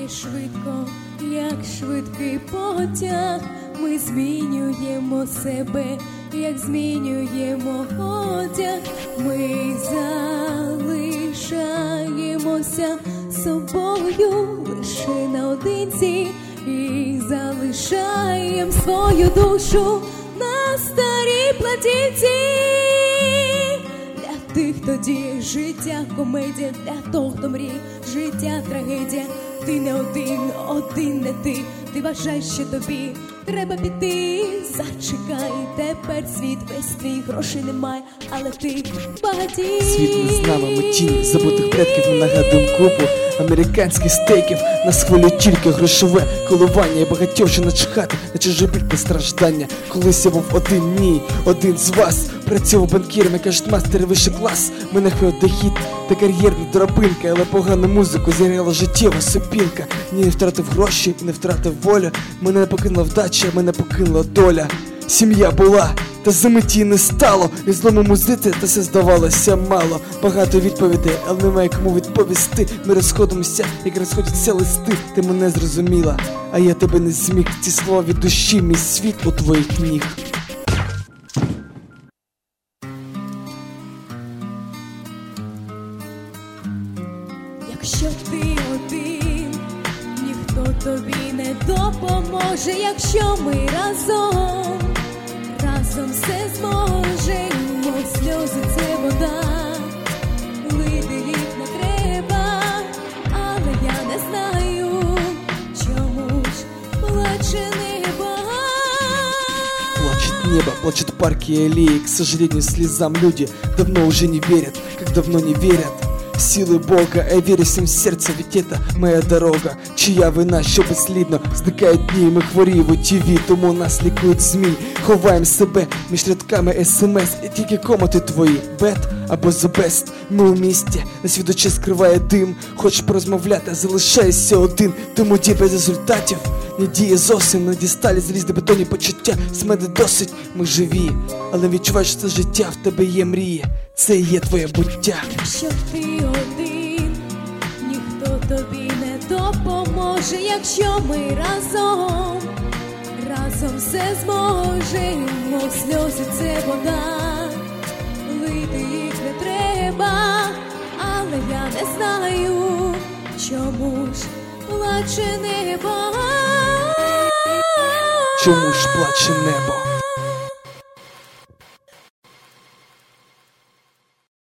швидко, як швидкий потяг, ми змінюємо себе, як змінюємо одяг, ми залишаємося собою лише наодинці і залишаєм свою душу на старій платівці. Для тих, хто діє, життя комедія, для того, хто мріє, життя трагедія. Ти не один, один не ти, ти вважаєш, що тобі треба піти. Зачекай, тепер світ весь твій, грошей немає, але ти багатій. Світ не з нами, ми тінь забутих предків, ми нагадуємо купу американських стейків. Нас хвилює тільки грошове коливання, і багатьох вже начхати на чужий біль та страждання. Колись я був один, ні, один з вас. Працював банкіром, і кажуть, мастер вищий клас. Мене хвилює дохід та кар'єрна драбинка, але погану музику зіграла життєва сопілка. Ні, не втратив гроші, не втратив волю. Мене не покинула вдача, мене покинула доля. Сім'я була, та заметі не стало. І злому музити, та все здавалося мало. Багато відповідей, але немає кому відповісти. Ми розходимося, як розходяться листи. Ти мене зрозуміла, а я тебе не зміг. Ці слова від душі, мій світ у твоїх ніг. Якщо ти один, ніхто тобі не допоможе. Якщо ми разом, разом все зможемо. Сльози – це вода, лити їх не треба. Але я не знаю, чому ж плаче небо. Плачет небо, плачет парки и аллеи. К сожалению, слезам люди давно уже не верят, как давно не верят в силы Бога. Я вірю всім серцем, ведь это моя дорога. Чия вина, що безслідно зникають дні. Ми хворі в ТВ, тому нас лікують ЗМІ. Ховаємо себе між рядками СМС. І тільки комоти твої, бет або the best. Ми у місті, на світ очей скриває дим. Хочеш порозмовляти, а залишаєшся один. Тому дій без результатів не діє зовсім. Не дісталі злізли бетонні почуття. З мене досить, ми живі, але відчуваєш, що це життя, в тебе є мрії. Це є твоє буття. Якщо ти один, ніхто тобі не допоможе. Якщо ми разом, разом все зможемо. Сльози – це вода, лити їх не треба. Але я не знаю, чому ж плаче небо. Чому ж плаче небо?